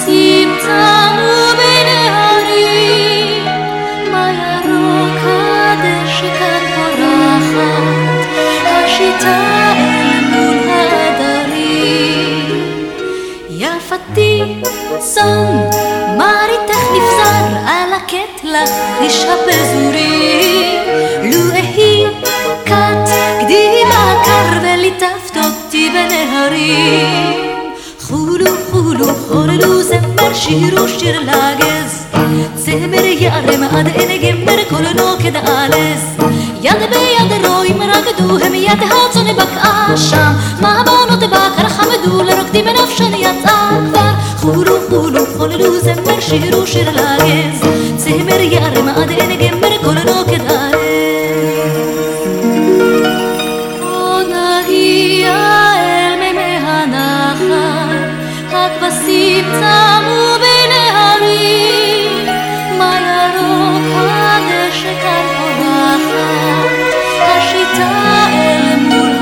הכבשים צמו בין ההרים, מה ירוק הדשא כאן פורחת, השיטה אל מול הדרים. יפתי סון מריתך נפזר על הקטלח איש הפזורים, לו אהי כת קדימה קר וליטפת אותי בנהרים. חולו חולו חוללו זמר שירו שיר לגז, זמר יערם עד אין גמר קולנו כדאלס. יד ביד רואים רקדו הם יד הצאן בקעה שם, מה הבנות בקר חמדו לרוקדים בנפשן יצא כבר. חולו חולו חוללו זמר שירו שיר לגז, זמר יערם עד אין גמר קולנו כדאלס. הכבשים צמו בין ההרים, מה ירוק הדשא כאן פורחת, השיטה אל מול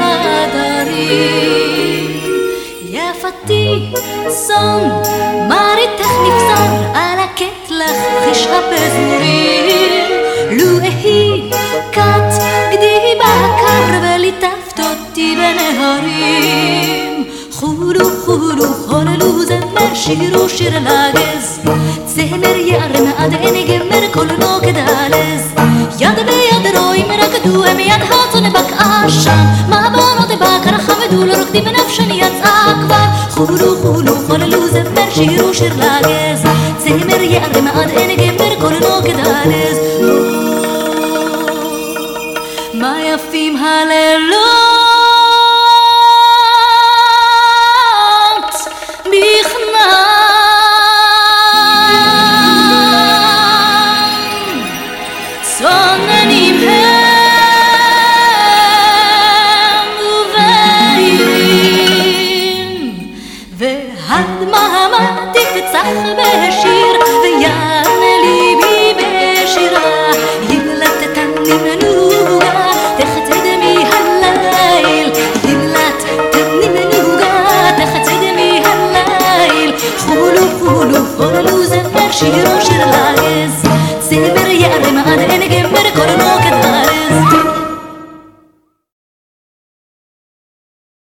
הדרים. יפתי סון מריתך נפזר על הקטלח חיש הפזורים, לו אהי כת קדימה קר וליטפת אותי בנהרים. חולו חולו חוללו זמר שירו שיר לגז, זמר יערם עד אין גמר קולנו כדאלס. יד ביד רואים רקדו הם יד הצאן בקעה שם, מה הבנות בקר חמדו לרוקדים בנפשן יצאה כבר. חולו חולו חוללו זמר שירו שיר לגז, זמר יערם עד אין גמר קולנו כדאלס. מה יפים הלילות צוננים הם ובהירים, והדממה תפצח בשיר ויענה ליבי בשירה. ימלטתני מנוגה תחצד מהליל, ימלטתני מנוגה תחצד מהליל. חולו חולו חוללו